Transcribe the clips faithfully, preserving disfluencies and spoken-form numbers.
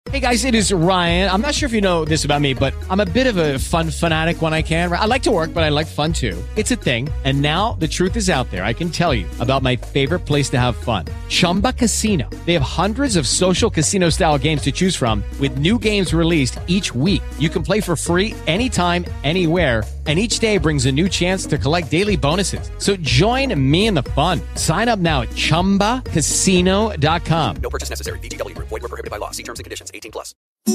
Hey guys, it is Ryan. I'm not sure if you know this about me, but I'm a bit of a fun fanatic when I can. I like to work, but I like fun too. It's a thing. And now the truth is out there. I can tell you about my favorite place to have fun. Chumba Casino. They have hundreds of social casino style games to choose from with new games released each week. You can play for free anytime, anywhere. And each day brings a new chance to collect daily bonuses. So join me in the fun. Sign up now at chumba casino dot com. No purchase necessary. V G W. Void where prohibited by law. See terms and conditions. eighteen plus.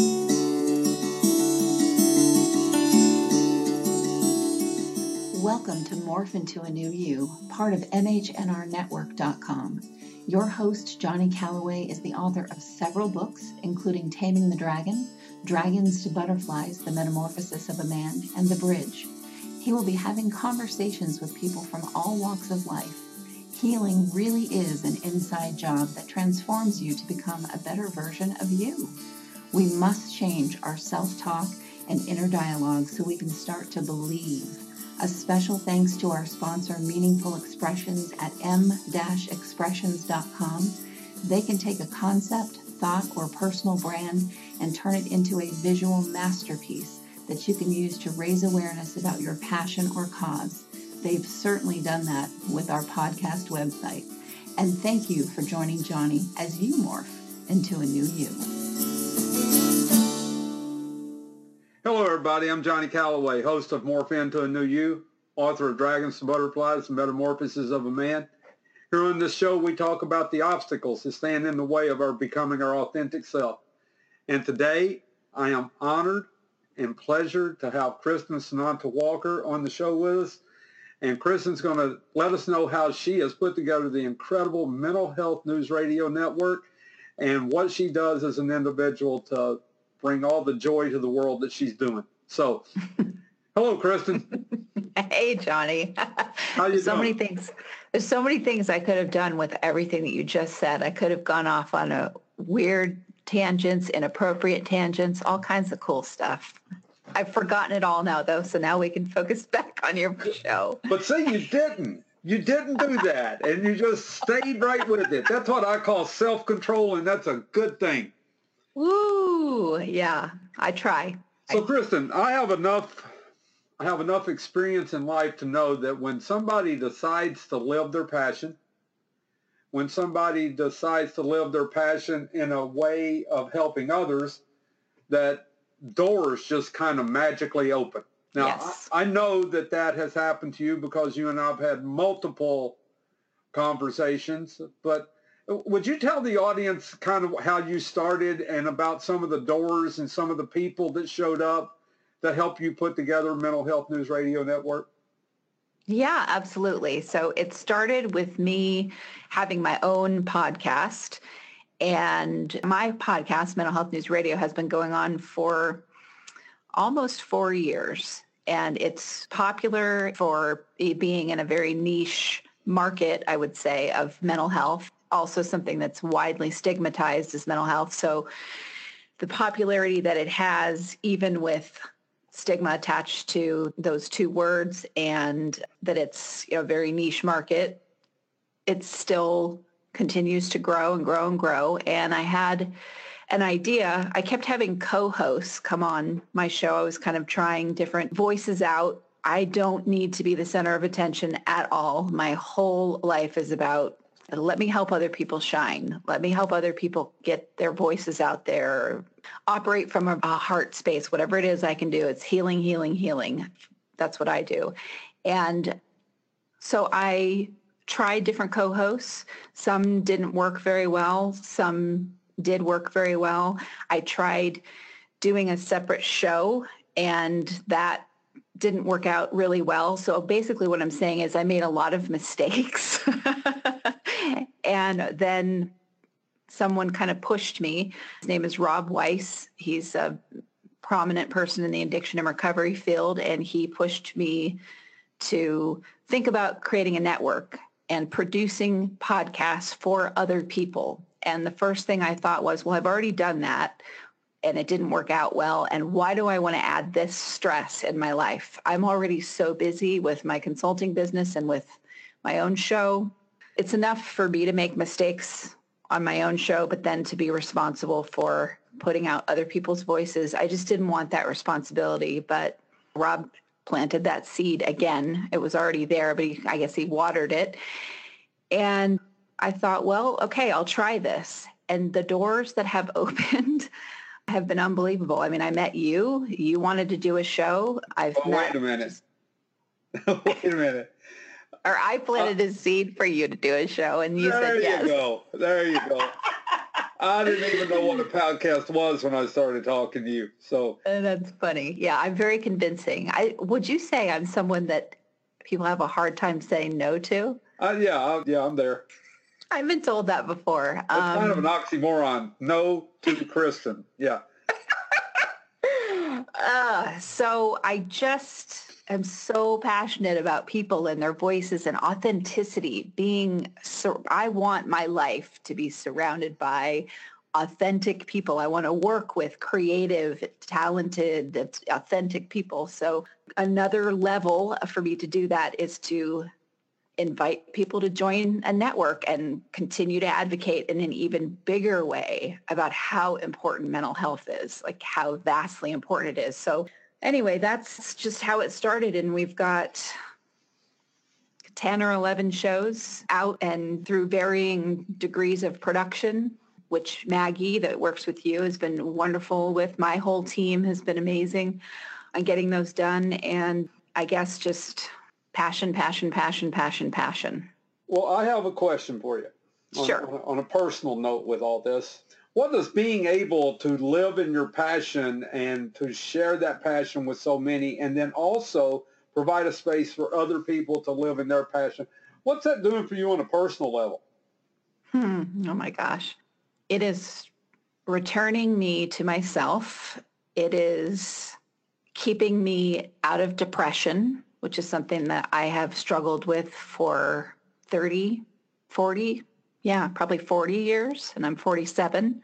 Welcome to Morph Into a New You, part of M H N R network dot com. Your host, Johnny Calloway, is the author of several books, including Taming the Dragon, Dragons to Butterflies, The Metamorphosis of a Man, and The Bridge. He will be having conversations with people from all walks of life. Healing really is an inside job that transforms you to become a better version of you. We must change our self-talk and inner dialogue so we can start to believe. A special thanks to our sponsor, Meaningful Expressions at m dash expressions dot com. They can take a concept, thought, or personal brand and turn it into a visual masterpiece that you can use to raise awareness about your passion or cause. They've certainly done that with our podcast website. And thank you for joining Johnny as you morph into a new you. Hello, everybody. I'm Johnny Calloway, host of Morph Into a New You, author of Dragons to Butterflies, The Metamorphosis of a Man. Here on this show, we talk about the obstacles that stand in the way of our becoming our authentic self. And today, I am honored and pleasured to have Kristen Sananta Walker on the show with us. And Kristen's going to let us know how she has put together the incredible Mental Health News Radio Network and what she does as an individual to bring all the joy to the world that she's doing. So, hello, Kristen. Hey, Johnny. How you so doing? many things. There's so many things I could have done with everything that you just said. I could have gone off on a weird tangents, inappropriate tangents, all kinds of cool stuff. I've forgotten it all now, though, so now we can focus back on your show. But see, you didn't. You didn't do that, and you just stayed right with it. That's what I call self-control, and that's a good thing. Woo! Yeah, I try. So, I, Kristen, I have enough I have enough experience in life to know that when somebody decides to live their passion, when somebody decides to live their passion in a way of helping others, that doors just kind of magically open. Now, yes. I, I know that that has happened to you because you and I have had multiple conversations, but would you tell the audience kind of how you started and about some of the doors and some of the people that showed up that helped you put together Mental Health News Radio Network? Yeah, absolutely. So it started with me having my own podcast. And my podcast, Mental Health News Radio, has been going on for almost four years. And it's popular for being in a very niche market, I would say, of mental health. Also something that's widely stigmatized as mental health. So the popularity that it has, even with stigma attached to those two words, and that it's, you know, a very niche market, it still continues to grow and grow and grow. And I had an idea. I kept having co-hosts come on my show. I was kind of trying different voices out. I don't need to be the center of attention at all. My whole life is about, let me help other people shine. Let me help other people get their voices out there, operate from a, a heart space, whatever it is I can do. It's healing, healing, healing. That's what I do. And so I tried different co-hosts. Some didn't work very well. Some did work very well. I tried doing a separate show, and that didn't work out really well. So basically what I'm saying is I made a lot of mistakes. And then someone kind of pushed me. His name is Rob Weiss. He's a prominent person in the addiction and recovery field, and he pushed me to think about creating a network and producing podcasts for other people. And the first thing I thought was, well, I've already done that and it didn't work out well. And why do I want to add this stress in my life? I'm already so busy with my consulting business and with my own show. It's enough for me to make mistakes on my own show, but then to be responsible for putting out other people's voices. I just didn't want that responsibility, but Rob planted that seed again. It was already there, but he, I guess he watered it. And I thought, well, okay, I'll try this. And the doors that have opened have been unbelievable. I mean, I met you. You wanted to do a show. I've oh, met, wait a minute. wait a minute. Or I planted uh, a seed for you to do a show, and you said yes. There you go. There you go. I didn't even know what a podcast was when I started talking to you. So uh, that's funny. Yeah, I'm very convincing. I would you say I'm someone that people have a hard time saying no to? Uh, yeah, I, yeah, I'm there. I've been told that before. It's um, kind of an oxymoron. No to Kristen. Yeah. uh, so I just am so passionate about people and their voices and authenticity. Being, sur- I want my life to be surrounded by authentic people. I want to work with creative, talented, authentic people. So another level for me to do that is to invite people to join a network and continue to advocate in an even bigger way about how important mental health is, like how vastly important it is. So anyway, that's just how it started. And we've got ten or eleven shows out and through varying degrees of production, which Maggie that works with you has been wonderful with. My whole team has been amazing on getting those done. And I guess just passion, passion, passion, passion, passion. Well, I have a question for you. On, sure. On, on a personal note with all this, what does being able to live in your passion and to share that passion with so many and then also provide a space for other people to live in their passion, what's that doing for you on a personal level? Hmm. Oh, my gosh. It is returning me to myself. It is keeping me out of depression, which is something that I have struggled with for thirty, forty, yeah, probably forty years, and I'm forty-seven.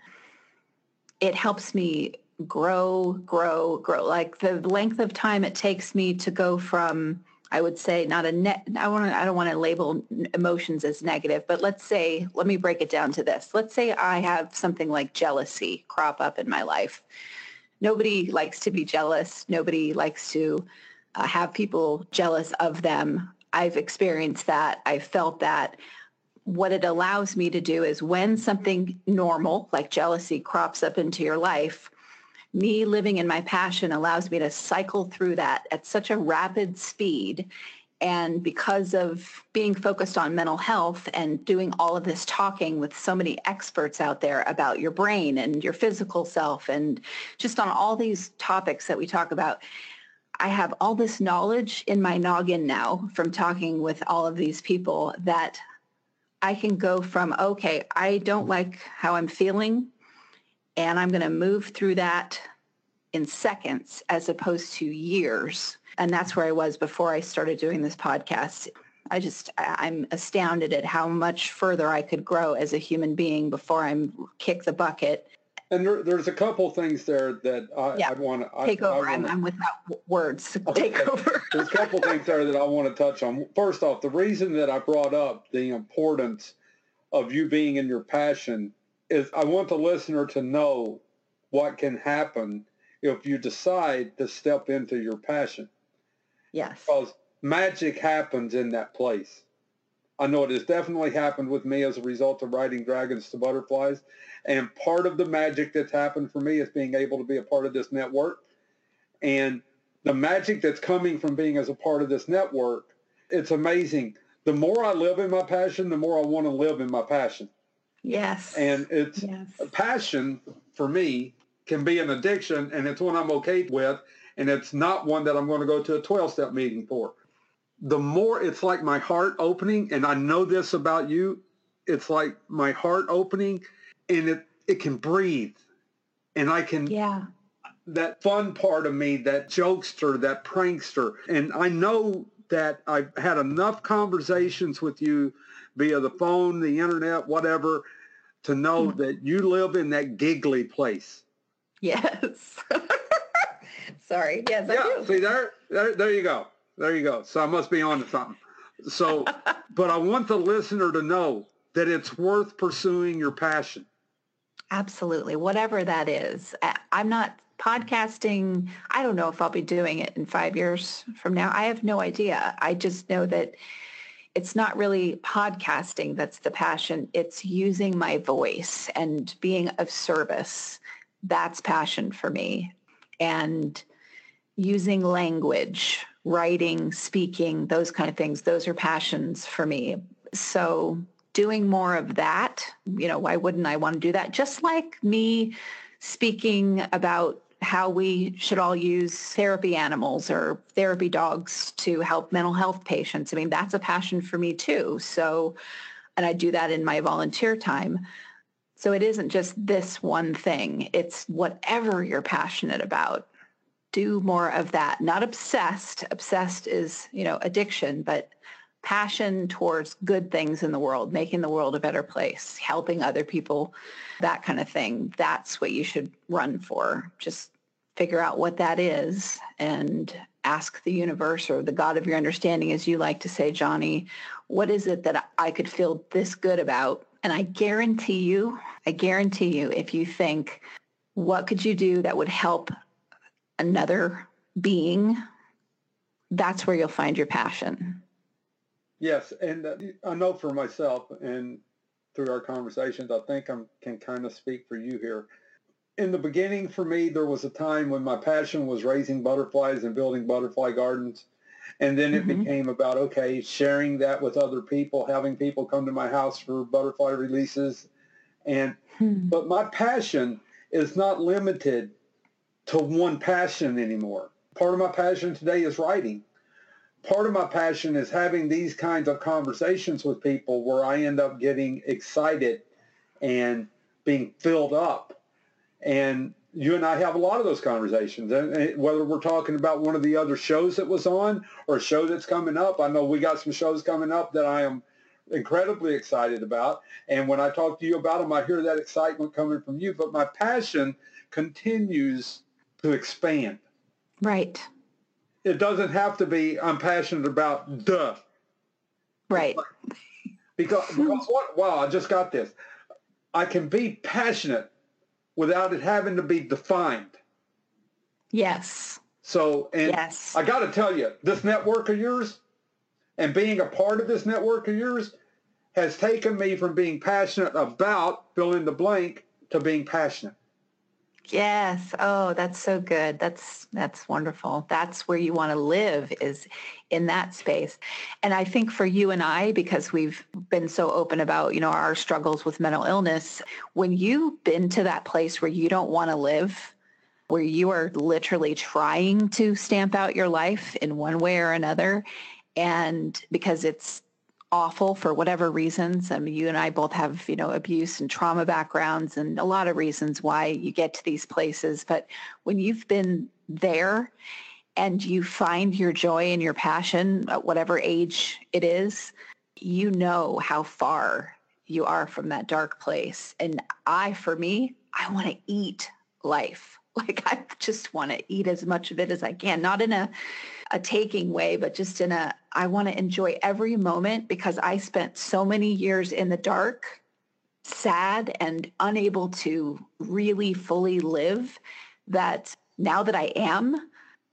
It helps me grow, grow, grow. Like the length of time it takes me to go from, I would say, not a net, I want to, I don't want to label emotions as negative, but let's say, let me break it down to this. Let's say I have something like jealousy crop up in my life. Nobody likes to be jealous. Nobody likes to uh, have people jealous of them. I've experienced that. I've felt that. What it allows me to do is when something normal, like jealousy, crops up into your life, me living in my passion allows me to cycle through that at such a rapid speed. And because of being focused on mental health and doing all of this talking with so many experts out there about your brain and your physical self and just on all these topics that we talk about, I have all this knowledge in my noggin now from talking with all of these people that I can go from, okay, I don't like how I'm feeling, and I'm going to move through that in seconds as opposed to years. And that's where I was before I started doing this podcast. I just, I'm astounded at how much further I could grow as a human being before I kick the bucket. And there, there's a couple things there that I, yeah. I want to... Take I, over. I wanna, I'm, I'm without words. Okay. Take over. There's a couple things there that I want to touch on. First off, the reason that I brought up the importance of you being in your passion is I want the listener to know what can happen if you decide to step into your passion. Yes. Because magic happens in that place. I know it has definitely happened with me as a result of writing Dragons to Butterflies. And part of the magic that's happened for me is being able to be a part of this network. And the magic that's coming from being as a part of this network, it's amazing. The more I live in my passion, the more I want to live in my passion. Yes. And it's yes. a passion for me can be an addiction, and it's one I'm okay with, and it's not one that I'm going to go to a twelve-step meeting for. The more it's like my heart opening, and I know this about you, it's like my heart opening, and it, it can breathe. And I can, yeah. that fun part of me, that jokester, that prankster, and I know that I've had enough conversations with you via the phone, the internet, whatever, to know mm-hmm. that you live in that giggly place. Yes. Sorry. Yes, I yeah, do. See, there, there, there you go. There you go. So I must be on to something. So, but I want the listener to know that it's worth pursuing your passion. Absolutely. Whatever that is. I- I'm not podcasting. I don't know if I'll be doing it in five years from now. I have no idea. I just know that it's not really podcasting that's the passion. It's using my voice and being of service. That's passion for me. And using language, writing, speaking, those kind of things, those are passions for me. So doing more of that, you know, why wouldn't I want to do that? Just like me speaking about how we should all use therapy animals or therapy dogs to help mental health patients. I mean, that's a passion for me too. So, and I do that in my volunteer time. So it isn't just this one thing. It's whatever you're passionate about. Do more of that. Not obsessed. Obsessed is, you know, addiction, but passion towards good things in the world, making the world a better place, helping other people, that kind of thing. That's what you should run for. Just figure out what that is and ask the universe or the God of your understanding, as you like to say, Johnny, what is it that I could feel this good about? And I guarantee you, I guarantee you, if you think, what could you do that would help another being? That's where you'll find your passion. Yes, and uh, I know for myself, and through our conversations, I think I can kind of speak for you here. In the beginning, for me, there was a time when my passion was raising butterflies and building butterfly gardens. And then it mm-hmm. became about, okay, sharing that with other people, having people come to my house for butterfly releases. And hmm. But my passion is not limited to one passion anymore. Part of my passion today is writing. Part of my passion is having these kinds of conversations with people where I end up getting excited and being filled up. And you and I have a lot of those conversations. And whether we're talking about one of the other shows that was on or a show that's coming up, I know we got some shows coming up that I am incredibly excited about. And when I talk to you about them, I hear that excitement coming from you. But my passion continues to expand. Right. It doesn't have to be, I'm passionate about duh. Right. Because, because what? Wow, I just got this. I can be passionate without it having to be defined. Yes. So, and yes. I got to tell you, this network of yours and being a part of this network of yours has taken me from being passionate about fill in the blank to being passionate. Yes. Oh, that's so good. That's that's wonderful. That's where you want to live, is in that space. And I think for you and I, because we've been so open about, you know, our struggles with mental illness, when you've been to that place where you don't want to live, where you are literally trying to stamp out your life in one way or another, and because it's awful for whatever reasons. I mean, you and I both have, you know, abuse and trauma backgrounds and a lot of reasons why you get to these places. But when you've been there and you find your joy and your passion at whatever age it is, you know how far you are from that dark place. And I, for me, I want to eat life. Like, I just want to eat as much of it as I can, not in a, a taking way, but just in a, I want to enjoy every moment, because I spent so many years in the dark, sad and unable to really fully live, that now that I am,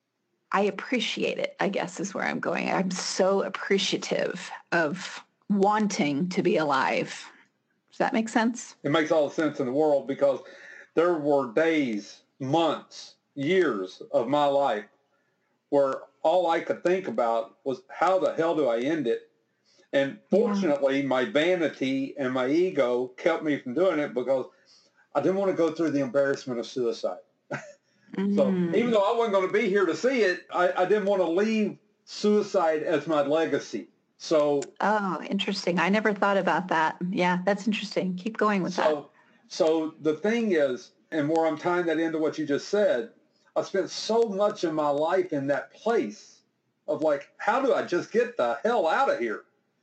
I appreciate it, I guess is where I'm going. I'm so appreciative of wanting to be alive. Does that make sense? It makes all the sense in the world, because there were days, months, years of my life where all I could think about was, how the hell do I end it? And fortunately, yeah. my vanity and my ego kept me from doing it, because I didn't want to go through the embarrassment of suicide. Mm-hmm. So even though I wasn't going to be here to see it, I, I didn't want to leave suicide as my legacy. So, oh, interesting. I never thought about that. Yeah, that's interesting. Keep going with so, that. So the thing is, and where I'm tying that into what you just said, I spent so much of my life in that place of like, how do I just get the hell out of here?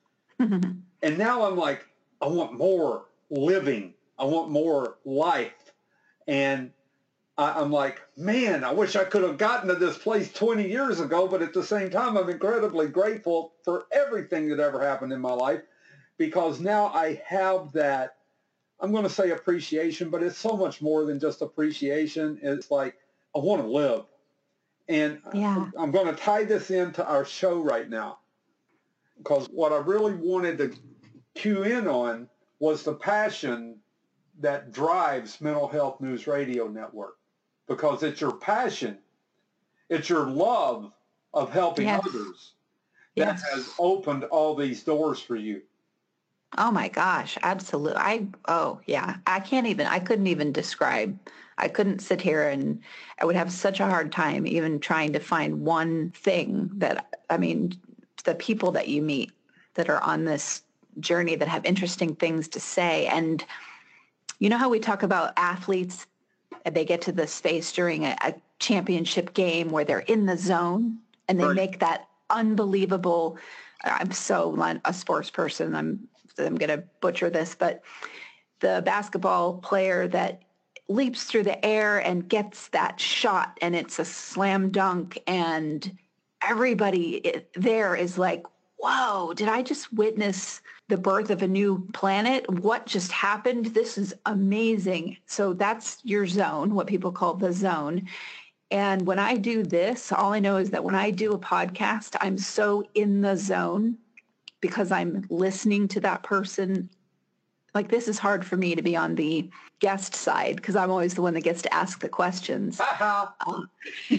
And now I'm like, I want more living. I want more life. And I, I'm like, man, I wish I could have gotten to this place twenty years ago. But at the same time, I'm incredibly grateful for everything that ever happened in my life, because now I have that I'm going to say appreciation, but it's so much more than just appreciation. It's like, I want to live. And Yeah. I'm going to tie this into our show right now, because what I really wanted to cue in on was the passion that drives Mental Health News Radio Network, because it's your passion, it's your love of helping Yes. others that Yes. has opened all these doors for you. Oh my gosh, absolutely. I, oh yeah, I can't even, I couldn't even describe. I couldn't sit here and I would have such a hard time even trying to find one thing that, I mean, the people that you meet that are on this journey that have interesting things to say. And you know how we talk about athletes, they get to the space during a, a championship game where they're in the zone and they Right. make that unbelievable, I'm so not a sports person, I'm I'm going to butcher this, but the basketball player that leaps through the air and gets that shot and it's a slam dunk and everybody there is like, whoa, did I just witness the birth of a new planet? What just happened? This is amazing. So that's your zone, what people call the zone. And when I do this, all I know is that when I do a podcast, I'm so in the zone because I'm listening to that person. Like, this is hard for me to be on the guest side because I'm always the one that gets to ask the questions. Um,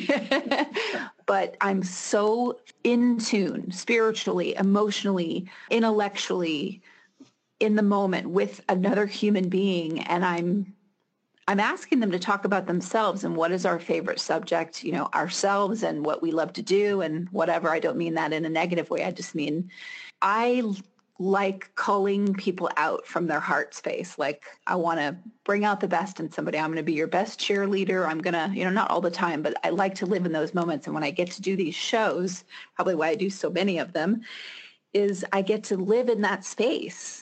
but I'm so in tune spiritually, emotionally, intellectually in the moment with another human being. And I'm I'm asking them to talk about themselves and what is our favorite subject, you know, ourselves and what we love to do and whatever. I don't mean that in a negative way. I just mean I like calling people out from their heart space. Like, I want to bring out the best in somebody. I'm going to be your best cheerleader. I'm going to, you know, not all the time, but I like to live in those moments. And when I get to do these shows, probably why I do so many of them, is I get to live in that space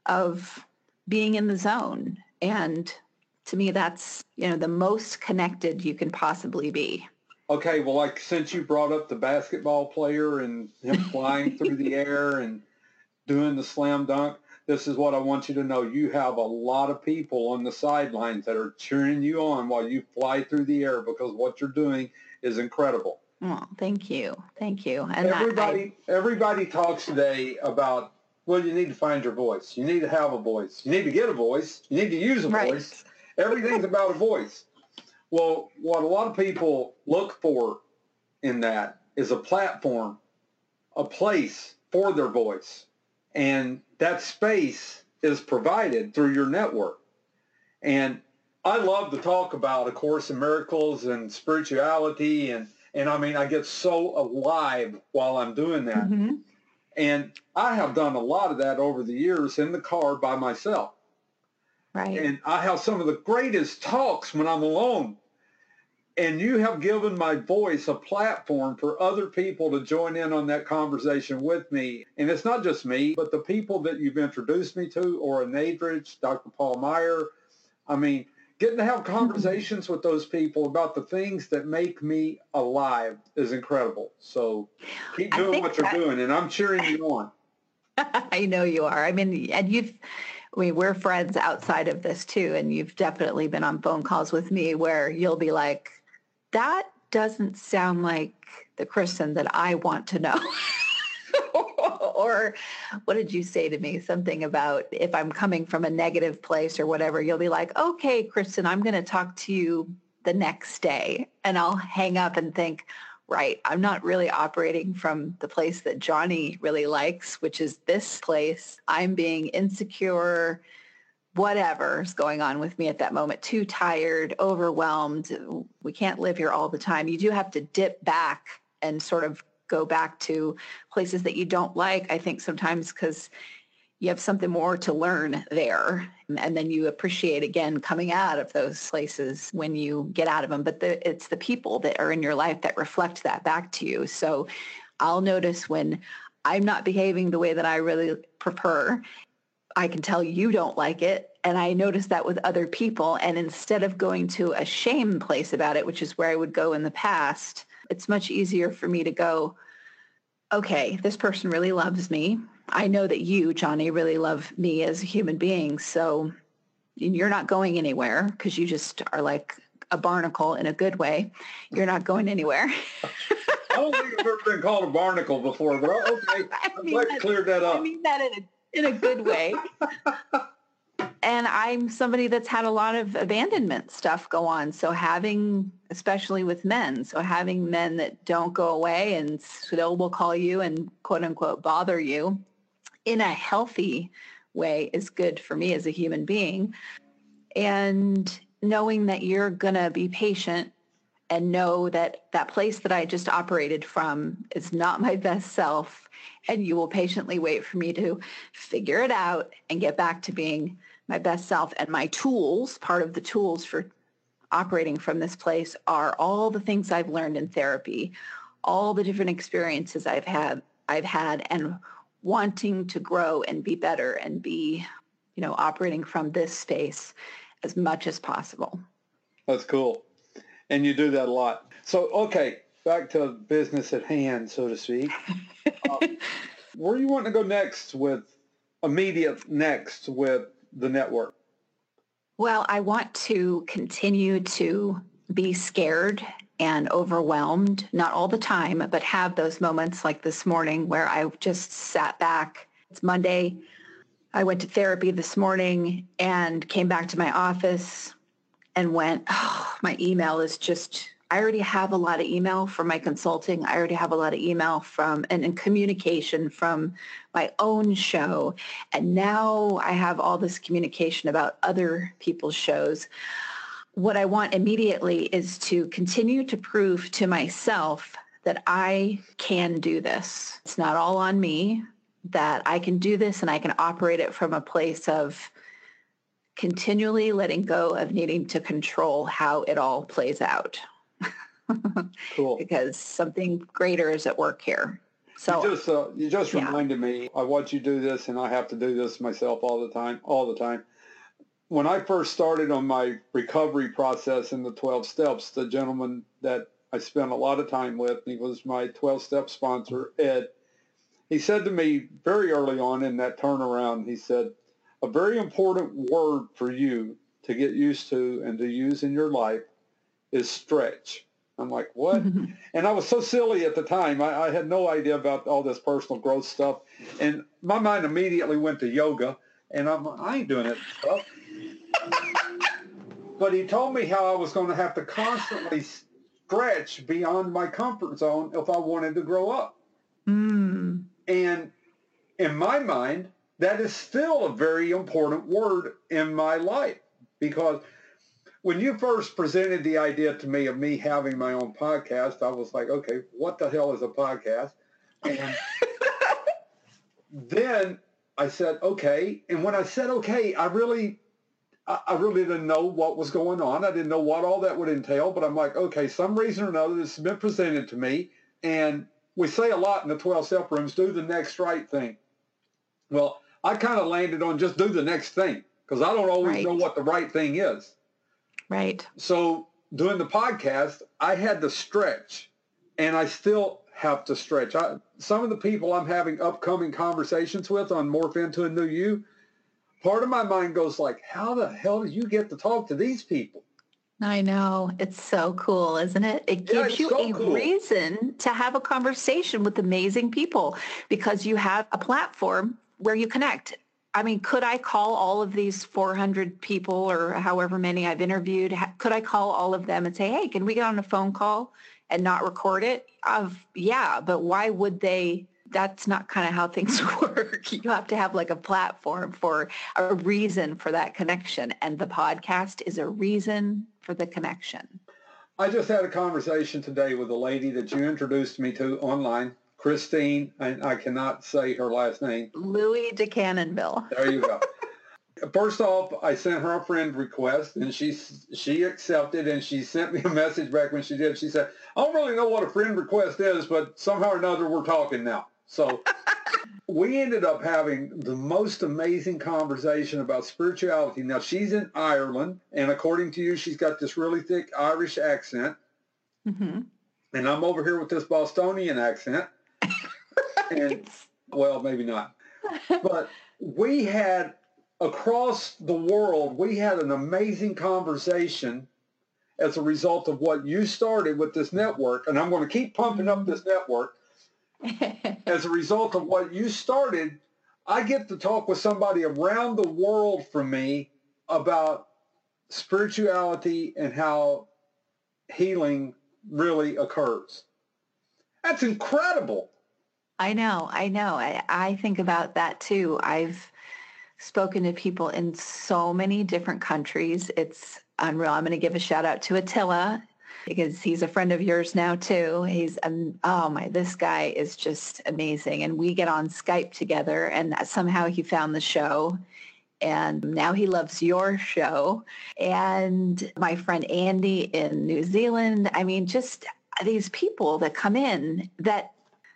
of being in the zone. And to me, that's, you know, the most connected you can possibly be. Okay, well, like, since you brought up the basketball player and him flying through the air and doing the slam dunk, this is what I want you to know. You have a lot of people on the sidelines that are cheering you on while you fly through the air, because what you're doing is incredible. Oh, thank you. Thank you. And everybody, I, everybody talks today about, well, you need to find your voice. You need to have a voice. You need to get a voice. You need to use a right. voice. Everything's about a voice. Well, what a lot of people look for in that is a platform, a place for their voice. And that space is provided through your network. And I love to talk about A Course in Miracles and spirituality. And, and I mean, I get so alive while I'm doing that. Mm-hmm. And I have done a lot of that over the years in the car by myself. Right. And I have some of the greatest talks when I'm alone. And you have given my voice a platform for other people to join in on that conversation with me. And it's not just me, but the people that you've introduced me to, Ora Nadrich, Doctor Paul Meyer. I mean, getting to have conversations with those people about the things that make me alive is incredible. So keep doing what you're that, doing, and I'm cheering you on. I know you are. I mean, and you've, I mean, we're friends outside of this too, and you've definitely been on phone calls with me where you'll be like, that doesn't sound like the Kristen that I want to know. Or what did you say to me? Something about if I'm coming from a negative place or whatever, you'll be like, okay, Kristen, I'm going to talk to you the next day. And I'll hang up and think, right, I'm not really operating from the place that Johnny really likes, which is this place. I'm being insecure, whatever's going on with me at that moment, too tired, overwhelmed. We can't live here all the time. You do have to dip back and sort of go back to places that you don't like, I think sometimes because you have something more to learn there. And then you appreciate, again, coming out of those places when you get out of them. But the, it's the people that are in your life that reflect that back to you. So I'll notice when I'm not behaving the way that I really prefer, I can tell you don't like it. And I notice that with other people. And instead of going to a shame place about it, which is where I would go in the past, it's much easier for me to go, okay, this person really loves me. I know that you, Johnny, really love me as a human being. So and you're not going anywhere because you just are like a barnacle in a good way. You're not going anywhere. I don't think I've ever been called a barnacle before, but okay, I'm glad you cleared that up. I mean that in a, in a good way. And I'm somebody that's had a lot of abandonment stuff go on. So having, especially with men, so having men that don't go away and still will call you and quote unquote bother you in a healthy way is good for me as a human being. And knowing that you're going to be patient and know that that place that I just operated from is not my best self, and you will patiently wait for me to figure it out and get back to being my best self. And my tools, part of the tools for operating from this place are all the things I've learned in therapy, all the different experiences I've had, I've had and wanting to grow and be better and be, you know, operating from this space as much as possible. That's cool. And you do that a lot. So, okay, back to business at hand, so to speak. um, where do you want to go next with, immediate next with the network? Well, I want to continue to be scared and overwhelmed, not all the time, but have those moments like this morning where I just sat back. It's Monday. I went to therapy this morning and came back to my office and went, oh, my email is just, I already have a lot of email from my consulting. I already have a lot of email from and, and communication from my own show. And now I have all this communication about other people's shows. What I want immediately is to continue to prove to myself that I can do this. It's not all on me, that I can do this and I can operate it from a place of continually letting go of needing to control how it all plays out. Cool. Because something greater is at work here. So you just, uh, you just yeah. reminded me, I watch you do this and I have to do this myself all the time, all the time. When I first started on my recovery process in the twelve steps, the gentleman that I spent a lot of time with, he was my twelve-step sponsor, Ed, he said to me very early on in that turnaround, he said, a very important word for you to get used to and to use in your life is stretch. I'm like, what? And I was so silly at the time. I, I had no idea about all this personal growth stuff. And my mind immediately went to yoga. And I'm, I ain't doing it stuff. But he told me how I was going to have to constantly stretch beyond my comfort zone if I wanted to grow up. Mm. And in my mind, that is still a very important word in my life, because when you first presented the idea to me of me having my own podcast, I was like, okay, what the hell is a podcast? And then I said, okay. And when I said, okay, I really, I really didn't know what was going on. I didn't know what all that would entail, but I'm like, okay, some reason or another, this has been presented to me. And we say a lot in the twelve-step rooms, do the next right thing. Well, I kind of landed on just do the next thing, because I don't always right. know what the right thing is. Right. So doing the podcast, I had to stretch, and I still have to stretch. I, some of the people I'm having upcoming conversations with on Morph Into a New You, part of my mind goes like, how the hell do you get to talk to these people? I know. It's so cool, isn't it? It Yeah, gives it's you so a cool. reason to have a conversation with amazing people because you have a platform where you connect. I mean, could I call all of these four hundred people or however many I've interviewed? Could I call all of them and say, hey, can we get on a phone call and not record it? Of yeah, but why would they? That's not kind of how things work. You have to have like a platform for a reason for that connection. And the podcast is a reason for the connection. I just had a conversation today with a lady that you introduced me to online, Christine, and I cannot say her last name. Louis de Cannonville. There you go. First off, I sent her a friend request, and she she accepted, and she sent me a message back when she did. She said, I don't really know what a friend request is, but somehow or another we're talking now. So we ended up having the most amazing conversation about spirituality. Now, she's in Ireland, and according to you, she's got this really thick Irish accent. Mm-hmm. And I'm over here with this Bostonian accent. And, well, maybe not. But we had across the world, we had an amazing conversation as a result of what you started with this network. And I'm going to keep pumping up this network. As a result of what you started, I get to talk with somebody around the world from me about spirituality and how healing really occurs. That's incredible. I know, I know. I, I think about that too. I've spoken to people in so many different countries. It's unreal. I'm going to give a shout out to Attila because he's a friend of yours now too. He's, um, oh my, this guy is just amazing. And we get on Skype together and somehow he found the show. And now he loves your show. And my friend Andy in New Zealand. I mean, just these people that come in that,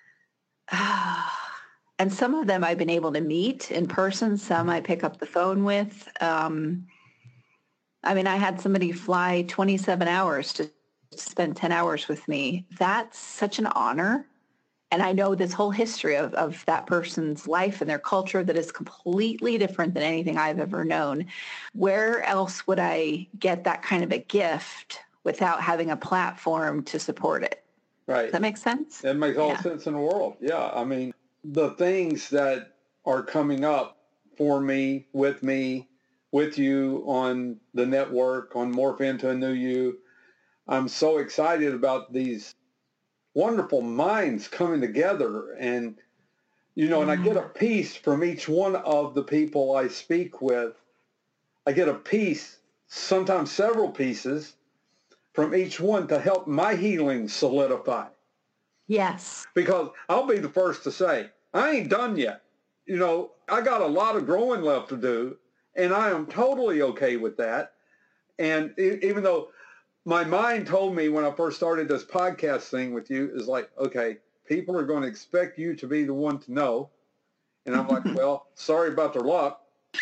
uh, and some of them I've been able to meet in person. Some I pick up the phone with. Um, I mean, I had somebody fly twenty-seven hours to spend ten hours with me. That's such an honor. And I know this whole history of, of that person's life and their culture that is completely different than anything I've ever known. Where else would I get that kind of a gift without having a platform to support it? Right. Does that make sense? It makes all Yeah. sense in the world. Yeah. I mean, the things that are coming up for me, with me, with you on the network, on Morph Into a New You, I'm so excited about these wonderful minds coming together. And, you know, and I get a piece from each one of the people I speak with. I get a piece, sometimes several pieces from each one to help my healing solidify. Yes. Because I'll be the first to say, I ain't done yet. You know, I got a lot of growing left to do, and I am totally okay with that. And e- even though my mind told me when I first started this podcast thing with you is like, okay, people are going to expect you to be the one to know. And I'm like, well, sorry about their luck.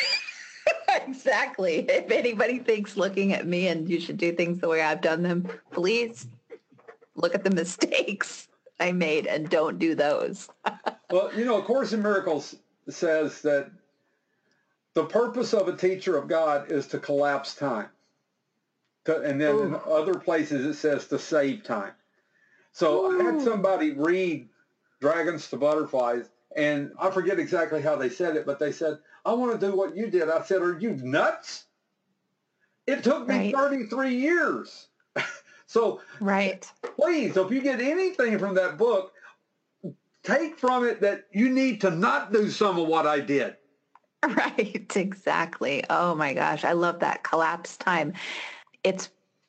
Exactly. If anybody thinks looking at me and you should do things the way I've done them, please look at the mistakes I made and don't do those. Well, you know, A Course in Miracles says that the purpose of a teacher of God is to collapse time. To, and then Ooh. In other places it says to save time. So Ooh. I had somebody read Dragons to Butterflies, and I forget exactly how they said it, but they said, I want to do what you did. I said, are you nuts? It took me right. thirty-three years. So right. please, if you get anything from that book, take from it that you need to not do some of what I did. Right, exactly. Oh my gosh, I love that collapse time. It's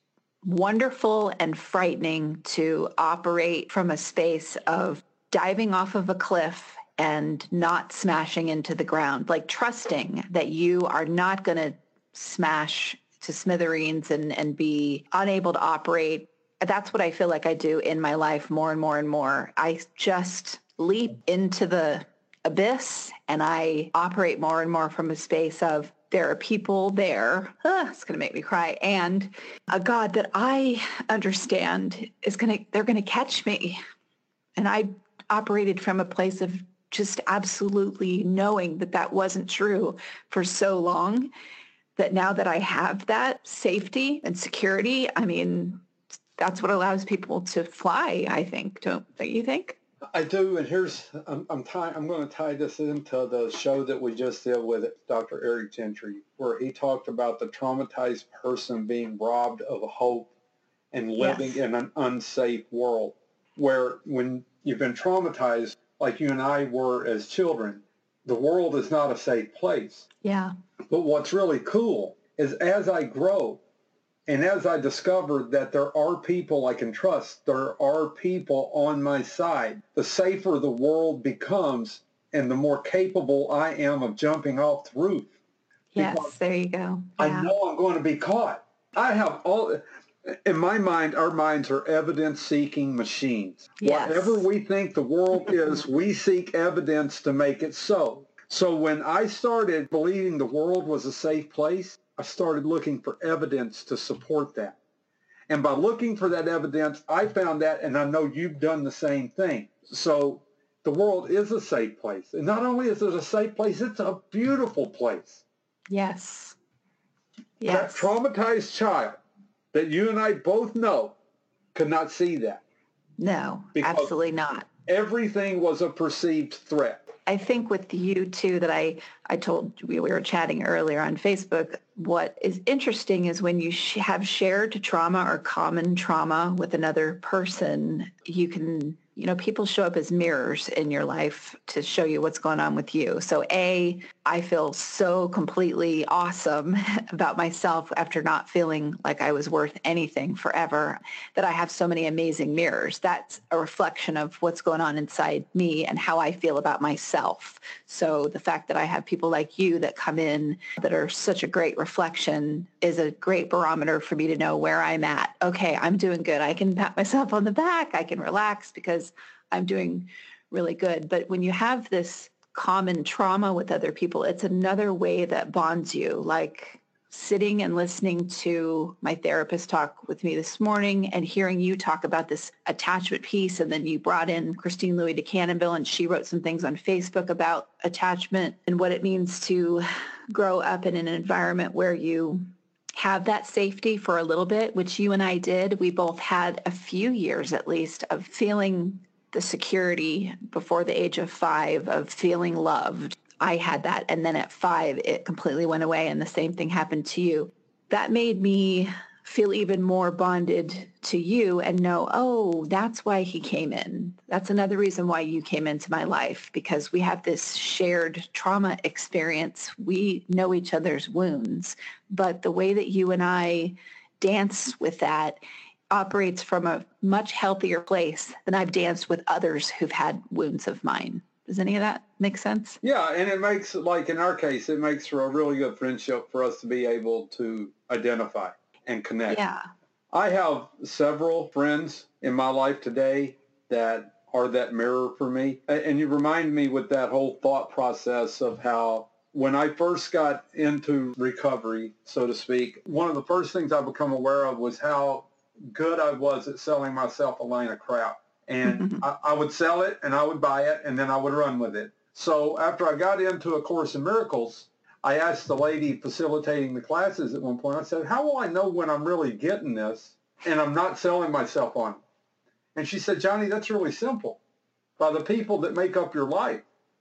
wonderful and frightening to operate from a space of diving off of a cliff and not smashing into the ground, like trusting that you are not going to smash to smithereens and, and be unable to operate. That's what I feel like I do in my life more and more and more. I just leap into the abyss and I operate more and more from a space of there are people there. Ah, it's going to make me cry. And a God that I understand is going to, they're going to catch me. And I operated from a place of just absolutely knowing that that wasn't true for so long that now that I have that safety and security, I mean, that's what allows people to fly, I think. Don't, don't you think? I do, and here's I'm I'm, tie, I'm going to tie this into the show that we just did with Doctor Eric Gentry, where he talked about the traumatized person being robbed of hope and living yes. in an unsafe world, where when you've been traumatized, like you and I were as children, the world is not a safe place. Yeah. But what's really cool is as I grow, and as I discovered that there are people I can trust, there are people on my side, the safer the world becomes and the more capable I am of jumping off the roof. Yes, because there you go. Yeah. I know I'm going to be caught. I have all, in my mind, our minds are evidence-seeking machines. Yes. Whatever we think the world is, we seek evidence to make it so. So when I started believing the world was a safe place, I started looking for evidence to support that. And by looking for that evidence, I found that, and I know you've done the same thing. So the world is a safe place. And not only is it a safe place, it's a beautiful place. Yes. That Yes. traumatized child that you and I both know could not see that. No, Because absolutely not. everything was a perceived threat. I think with you too, that I, I told we, we were chatting earlier on Facebook, what is interesting is when you sh- have shared trauma or common trauma with another person, you can, you know, people show up as mirrors in your life to show you what's going on with you. So A, I feel so completely awesome about myself after not feeling like I was worth anything forever, that I have so many amazing mirrors. That's a reflection of what's going on inside me and how I feel about myself. So the fact that I have people like you that come in that are such a great reflection is a great barometer for me to know where I'm at. Okay, I'm doing good. I can pat myself on the back. I can relax because I'm doing really good. But when you have this common trauma with other people, it's another way that bonds you. Like sitting and listening to my therapist talk with me this morning and hearing you talk about this attachment piece. And then you brought in Christine Louis de Cannonville, and she wrote some things on Facebook about attachment and what it means to grow up in an environment where you have that safety for a little bit, which you and I did. We both had a few years at least of feeling the security before the age of five, of feeling loved. I had that. And then at five, it completely went away. And the same thing happened to you. That made me feel even more bonded to you and know, oh, that's why he came in. That's another reason why you came into my life, because we have this shared trauma experience. We know each other's wounds, but the way that you and I dance with that operates from a much healthier place than I've danced with others who've had wounds of mine. Does any of that make sense? Yeah, and it makes, like in our case, it makes for a really good friendship for us to be able to identify and connect. Yeah. I have several friends in my life today that are that mirror for me. And you remind me with that whole thought process of how when I first got into recovery, so to speak, one of the first things I become aware of was how good I was at selling myself a line of crap. And I, I would sell it and I would buy it and then I would run with it. So after I got into A Course in Miracles, I asked the lady facilitating the classes at one point, I said, how will I know when I'm really getting this and I'm not selling myself on it? And she said, Johnny, that's really simple. By the people that make up your life.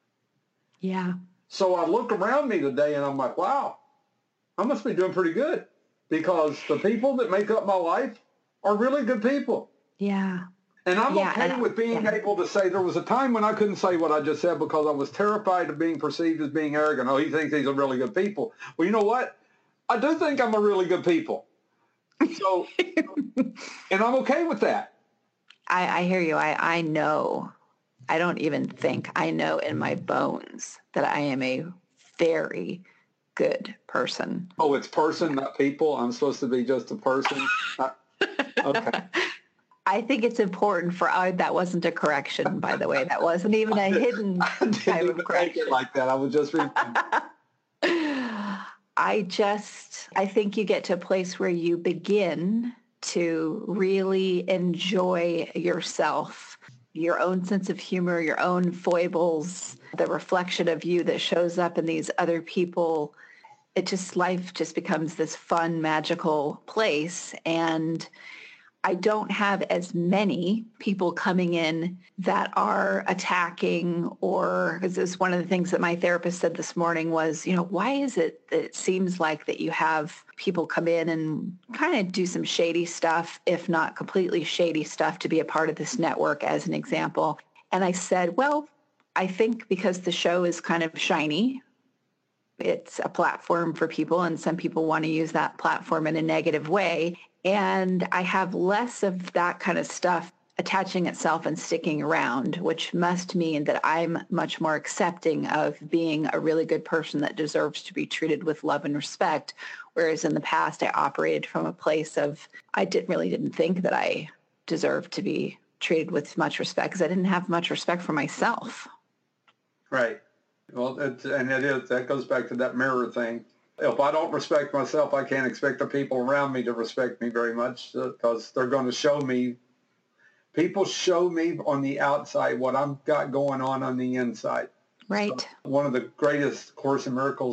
Yeah. So I look around me today and I'm like, wow, I must be doing pretty good, because the people that make up my life are really good people. Yeah. And I'm Yeah, okay and- with being yeah. able to say there was a time when I couldn't say what I just said because I was terrified of being perceived as being arrogant. Oh, he thinks he's a really good people. Well, you know what? I do think I'm a really good people. So, and I'm okay with that. I, I hear you. I, I know. I don't even think. I know in my bones that I am a very good person. Oh, it's person, not people. I'm supposed to be just a person. I- okay. I think it's important for, uh, that wasn't a correction, by the way. That wasn't even a hidden I didn't type even of take correction. it like that. I was just reading. I just, I think you get to a place where you begin to really enjoy yourself, your own sense of humor, your own foibles, the reflection of you that shows up in these other people. It just, life just becomes this fun, magical place. And I don't have as many people coming in that are attacking, or, because this is one of the things that my therapist said this morning was, you know, why is it that it seems like that you have people come in and kind of do some shady stuff, if not completely shady stuff, to be a part of this network, as an example. And I said, well, I think because the show is kind of shiny, it's a platform for people, and some people want to use that platform in a negative way. And I have less of that kind of stuff attaching itself and sticking around, which must mean that I'm much more accepting of being a really good person that deserves to be treated with love and respect. Whereas in the past, I operated from a place of, I didn't really didn't think that I deserved to be treated with much respect, because I didn't have much respect for myself. Right. Well, it's, and it is, that goes back to that mirror thing. If I don't respect myself, I can't expect the people around me to respect me very much, because they're going to show me, people show me on the outside what I've got going on on the inside. Right. So one of the greatest Course in Miracles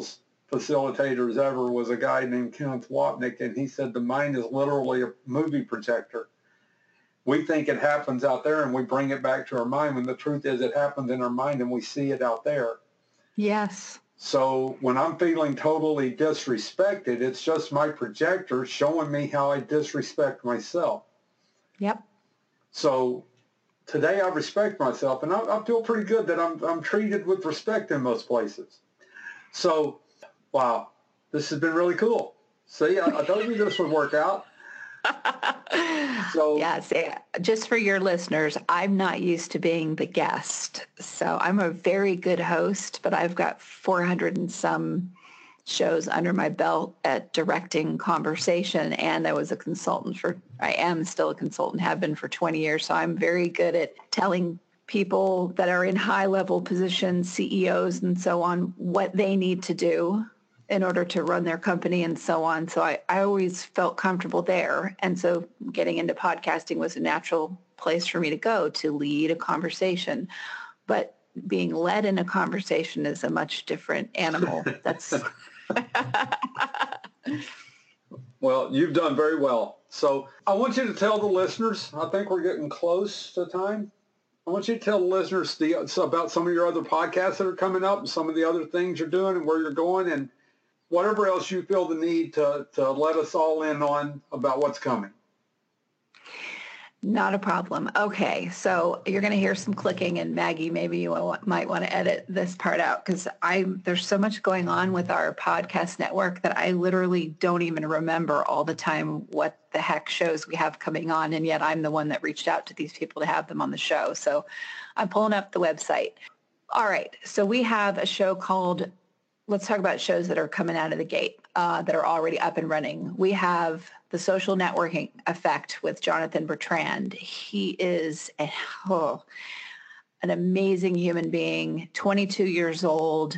facilitators ever was a guy named Kenneth Wapnick, and he said the mind is literally a movie projector. We think it happens out there, and we bring it back to our mind, when the truth is it happens in our mind, and we see it out there. Yes. So when I'm feeling totally disrespected, it's just my projector showing me how I disrespect myself. Yep. So today I respect myself, and I, I feel pretty good that I'm I'm treated with respect in most places. So, wow, this has been really cool. See, I, I told you this would work out. So yes, yeah. Just for your listeners, I'm not used to being the guest. So I'm a very good host, but I've got four hundred and some shows under my belt at directing conversation. And I was a consultant for, I am still a consultant, have been for twenty years. So I'm very good at telling people that are in high level positions, C E Os and so on, what they need to do in order to run their company and so on. So I, I always felt comfortable there. And so getting into podcasting was a natural place for me to go to lead a conversation. But being led in a conversation is a much different animal. That's well, you've done very well. So I want you to tell the listeners, I think we're getting close to time. I want you to tell the listeners the, about some of your other podcasts that are coming up and some of the other things you're doing and where you're going and whatever else you feel the need to, to let us all in on about what's coming. Not a problem. Okay, so you're going to hear some clicking, and Maggie, maybe you might want to edit this part out because I there's so much going on with our podcast network that I literally don't even remember all the time what the heck shows we have coming on, and yet I'm the one that reached out to these people to have them on the show. So I'm pulling up the website. All right, so we have a show called, let's talk about shows that are coming out of the gate, uh, that are already up and running. We have The Social Networking Effect with Jonathan Bertrand. He is a, oh, an amazing human being, twenty-two years old,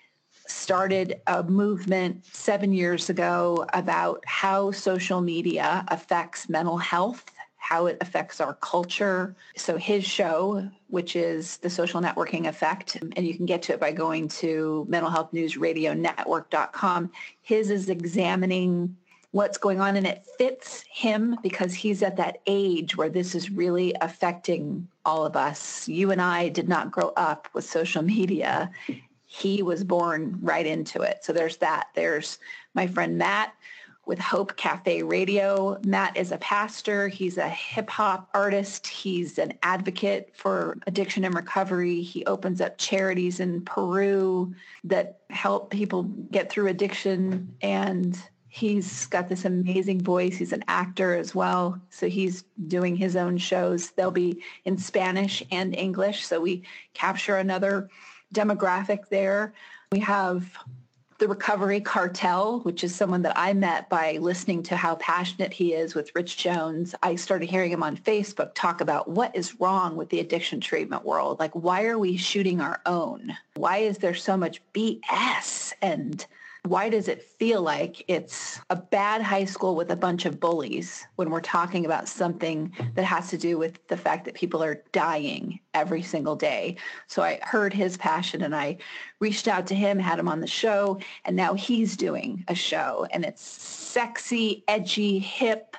started a movement seven years ago about how social media affects mental health, how it affects our culture. So his show, which is The Social Networking Effect, and you can get to it by going to mental health news radio network dot com. His is examining what's going on, and it fits him because he's at that age where this is really affecting all of us. You and I did not grow up with social media. He was born right into it. So there's that. There's my friend Matt with Hope Cafe Radio. Matt is a pastor. He's a hip hop artist. He's an advocate for addiction and recovery. He opens up charities in Peru that help people get through addiction. And he's got this amazing voice. He's an actor as well. So he's doing his own shows. They'll be in Spanish and English. So we capture another demographic there. We have The Recovery Cartel, which is someone that I met by listening to how passionate he is with Rich Jones. I started hearing him on Facebook talk about what is wrong with the addiction treatment world. Like, why are we shooting our own? Why is there so much B S? And why does it feel like it's a bad high school with a bunch of bullies when we're talking about something that has to do with the fact that people are dying every single day? So I heard his passion and I reached out to him, had him on the show, and now he's doing a show. And it's sexy, edgy, hip,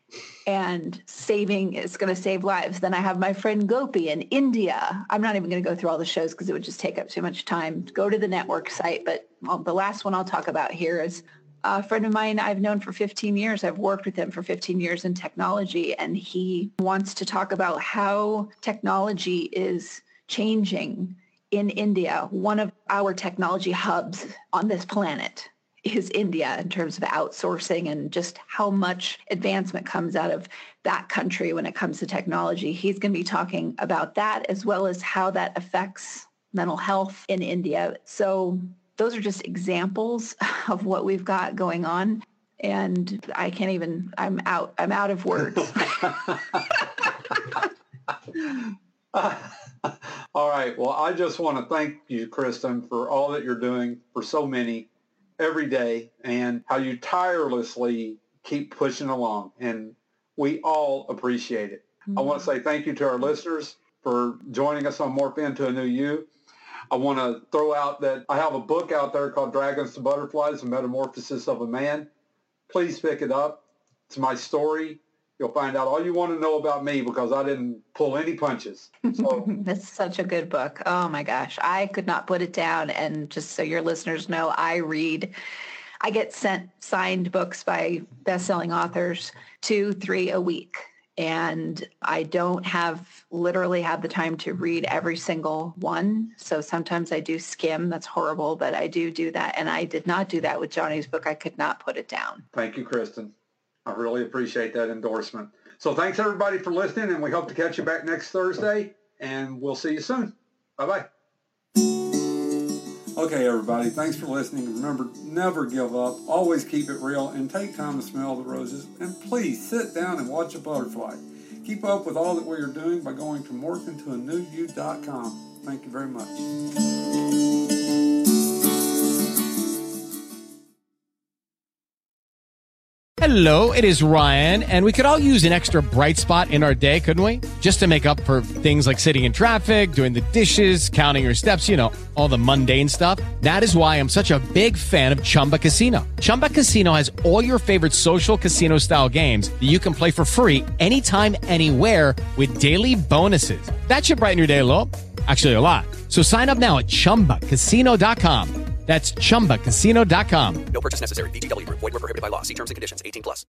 and saving is going to save lives. Then I have my friend Gopi in India. I'm not even going to go through all the shows because it would just take up too much time. Go to the network site. But well, the last one I'll talk about here is a friend of mine I've known for fifteen years. I've worked with him for fifteen years in technology, and he wants to talk about how technology is changing in India. One of our technology hubs on this planet is India in terms of outsourcing and just how much advancement comes out of that country when it comes to technology. He's going to be talking about that as well as how that affects mental health in India. So those are just examples of what we've got going on. And I can't even, I'm out, I'm out of words. All right. Well, I just want to thank you, Kristen, for all that you're doing for so many every day and how you tirelessly keep pushing along. And we all appreciate it. Mm-hmm. I want to say thank you to our listeners for joining us on Morph Into a New You. I want to throw out that I have a book out there called Dragons to Butterflies, The Metamorphosis of a Man. Please pick it up. It's my story. You'll find out all you want to know about me because I didn't pull any punches. So That's such a good book. Oh my gosh. I could not put it down. And just so your listeners know, I read, I get sent signed books by best-selling authors, two, three a week. And I don't have literally have the time to read every single one. So sometimes I do skim. That's horrible, but I do do that. And I did not do that with Johnny's book. I could not put it down. Thank you, Kristen. I really appreciate that endorsement. So thanks, everybody, for listening, and we hope to catch you back next Thursday, and we'll see you soon. Bye-bye. Okay, everybody, thanks for listening. Remember, never give up. Always keep it real, and take time to smell the roses. And please sit down and watch a butterfly. Keep up with all that we are doing by going to morph into a new you dot com. Thank you very much. Hello, it is Ryan, and we could all use an extra bright spot in our day, couldn't we? Just to make up for things like sitting in traffic, doing the dishes, counting your steps, you know, all the mundane stuff. That is why I'm such a big fan of Chumba Casino. Chumba Casino has all your favorite social casino-style games that you can play for free anytime, anywhere with daily bonuses. That should brighten your day a little. Actually, a lot. So sign up now at chumba casino dot com. That's chumba casino dot com. No purchase necessary. V G W Group. Void where prohibited by law. See terms and conditions. eighteen plus.